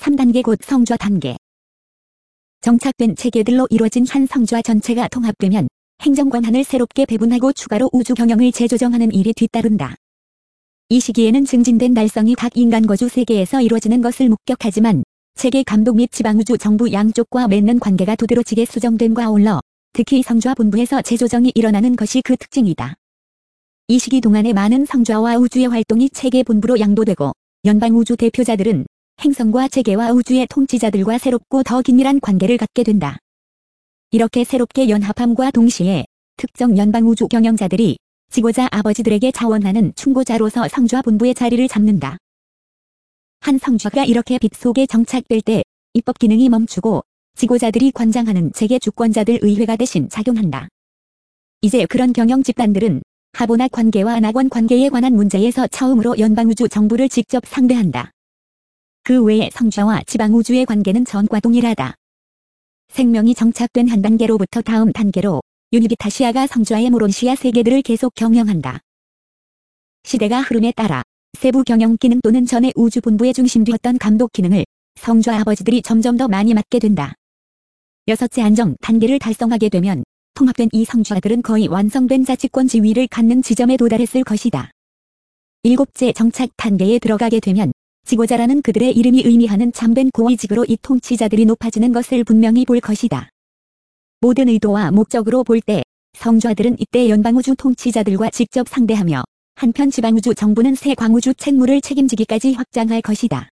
3단계 곧 성좌 단계. 정착된 체계들로 이루어진 한 성좌 전체가 통합되면 행정 권한을 새롭게 배분하고 추가로 우주 경영을 재조정하는 일이 뒤따른다. 이 시기에는 증진된 달성이 각 인간 거주 세계에서 이루어지는 것을 목격하지만 체계 감독 및 지방우주 정부 양쪽과 맺는 관계가 두드러지게 수정됨과 아울러 특히 성좌 본부에서 재조정이 일어나는 것이 그 특징이다. 이 시기 동안에 많은 성좌와 우주의 활동이 체계 본부로 양도되고 연방우주 대표자들은 행성과 체계와 우주의 통치자들과 새롭고 더 긴밀한 관계를 갖게 된다. 이렇게 새롭게 연합함과 동시에 특정 연방우주 경영자들이 지고자 아버지들에게 자원하는 충고자로서 성좌 본부의 자리를 잡는다. 한 성좌가 이렇게 빛 속에 정착될 때 입법 기능이 멈추고 지고자들이 관장하는 체계 주권자들 의회가 대신 작용한다. 이제 그런 경영 집단들은 하보나 관계와 낙원 관계에 관한 문제에서 처음으로 연방우주 정부를 직접 상대한다. 그 외에 성좌와 지방우주의 관계는 전과 동일하다. 생명이 정착된 한 단계로부터 다음 단계로 유니비타시아가 성좌의 모론시아 세계들을 계속 경영한다. 시대가 흐름에 따라 세부 경영 기능 또는 전에 우주 본부의 중심되었던 감독 기능을 성좌 아버지들이 점점 더 많이 맡게 된다. 6째 안정 단계를 달성하게 되면 통합된 이 성좌들은 거의 완성된 자치권 지위를 갖는 지점에 도달했을 것이다. 7째 정착 단계에 들어가게 되면 지고자라는 그들의 이름이 의미하는 참된 고위직으로 이 통치자들이 높아지는 것을 분명히 볼 것이다. 모든 의도와 목적으로 볼 때 성좌들은 이때 연방우주 통치자들과 직접 상대하며 한편 지방우주 정부는 새 광우주 책무를 책임지기까지 확장할 것이다.